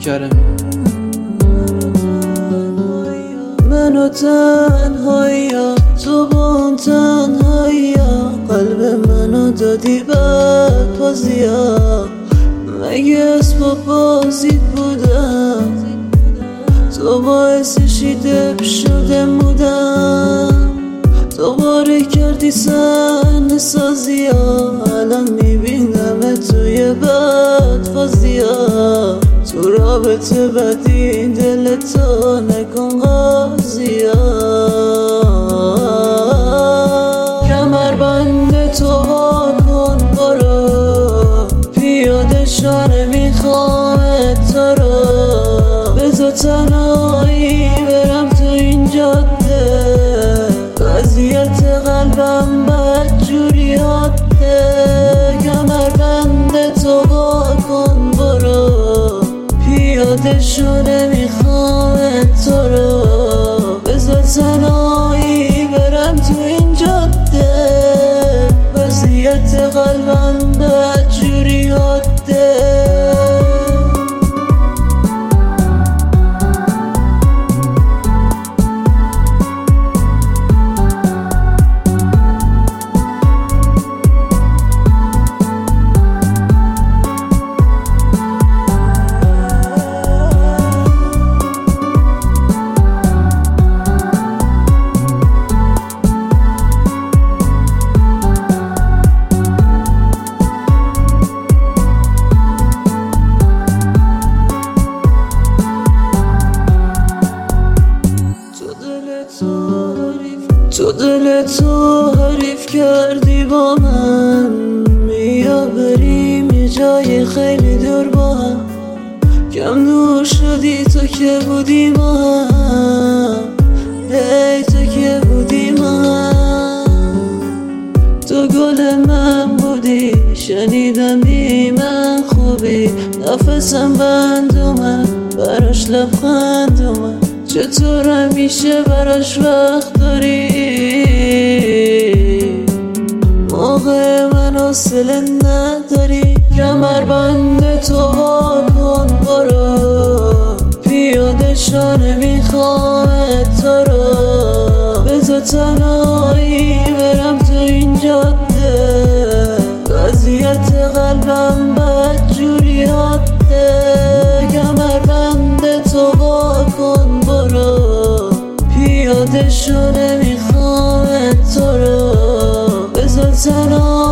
کرم. منو تنهایی، تو با اون تنهایی، قلب منو دادی بد بازیا. مگه اسباب بازیت بودم؟ تو باعثشی دب شده بودم. تو باره کردی صحنه سازیا، الان میبینم توی بد بازیا. تو رابطه بدی دلتو نکن قاضیا. کمر بند تو وا کن برو، پیاده شانه میخوام تو رو. بذار تنهایی برم تو این جاده، وضعیت قلبم بدجوری حاده. کمر بند تو وا کن برو، پیاده شده میخوام تو رو. بذار تنهایی برم تو این جاده، وضعیت قلبم بدجوری حاده. تو دل تو حریف کردی با من، بیا بریم یه جای خیلی دور با هم. کم دور شدی تو که بودی ما هم، ای تو که بودی ما هم. تو گل من بودی، شنیدم بی من خوبی. نفسم بند اومد، براش لبخند اومد. چطور همیشه براش وقت داری؟ موقع من حوصله نداری. کمر بند تو وا کن برو، پیاده شانه میخوام تو رو. بذار تنهایی برم تو این جاده، وضعیت قلبم بدجوری حاده. کمر بند تو وا کن برو، پیاده شده میخوام تو رو. بذار تنها